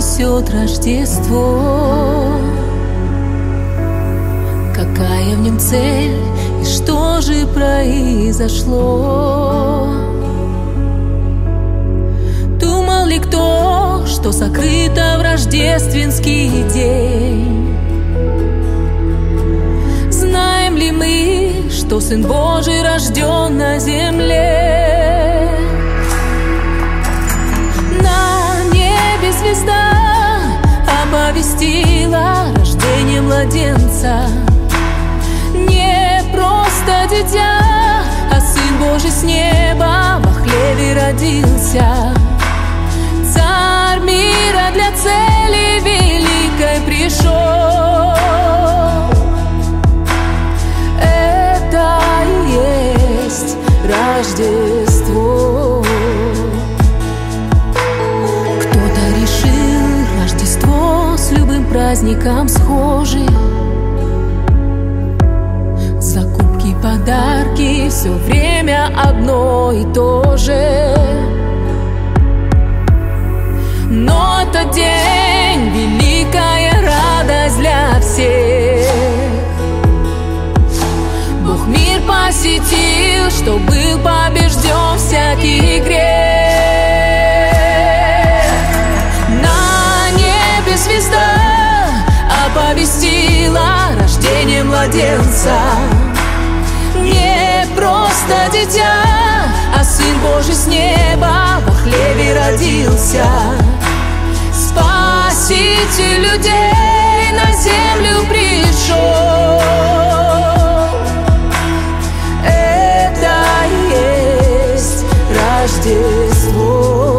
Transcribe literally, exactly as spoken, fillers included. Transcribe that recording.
несет Рождество. Какая в нем цель и что же произошло? Думал ли кто, что сокрыто в рождественский день? Знаем ли мы, что Сын Божий рожден на земле? На небе звезда оповестила рождение младенца. Не просто дитя, а Сын Божий с неба во хлеве родился. Царь мира для цели великой пришел. Это и есть Рождество. Кто-то решил Рождество с любым праздником схожи. Закупки, подарки, все время одно и то же. Но этот день — великая радость для всех. Бог мир посетил, что был побежден всякий грех. На небе звезда оповестила рождение младенца. Не просто дитя, а Сын Божий с неба во хлеве родился. Спаситель людей на землю пришел. Это и есть Рождество.